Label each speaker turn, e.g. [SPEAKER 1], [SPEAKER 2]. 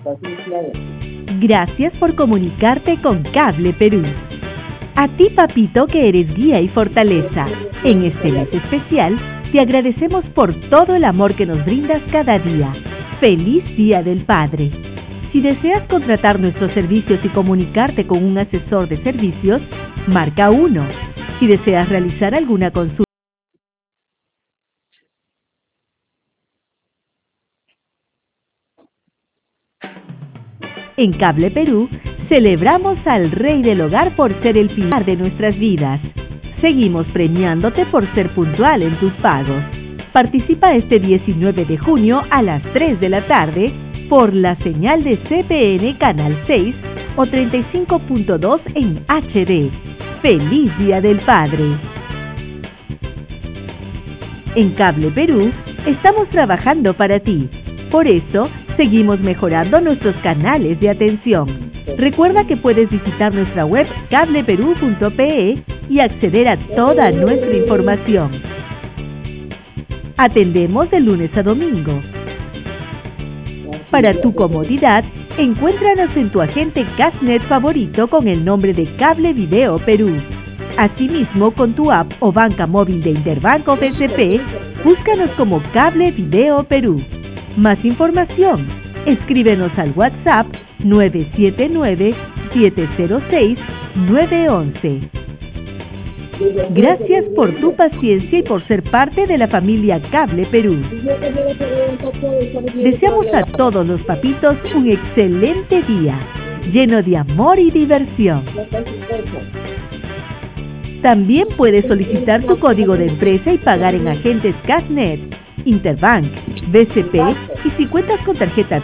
[SPEAKER 1] Gracias por comunicarte con Cable Perú. A ti, papito, que eres guía y fortaleza. En este mes especial, te agradecemos por todo el amor que nos brindas cada día. ¡Feliz Día del Padre! Si deseas contratar nuestros servicios y comunicarte con un asesor de servicios, marca 1. Si deseas realizar alguna consulta, en Cable Perú, celebramos al Rey del Hogar por ser el pilar de nuestras vidas. Seguimos premiándote por ser puntual en tus pagos. Participa este 19 de junio a las 3 de la tarde por la señal de CPN Canal 6 o 35.2 en HD. ¡Feliz Día del Padre! En Cable Perú, estamos trabajando para ti. Por eso, seguimos mejorando nuestros canales de atención. Recuerda que puedes visitar nuestra web cableperú.pe y acceder a toda nuestra información. Atendemos de lunes a domingo. Para tu comodidad, encuéntranos en tu agente Cashnet favorito con el nombre de Cable Video Perú. Asimismo, con tu app o banca móvil de Interbank o BCP, búscanos como Cable Video Perú. Más información, escríbenos al WhatsApp 979-706-911. Gracias por tu paciencia y por ser parte de la familia Cable Perú. Deseamos a todos los papitos un excelente día, lleno de amor y diversión. También puedes solicitar tu código de empresa y pagar en agentes Cashnet, Interbank, BCP y si cuentas con tarjeta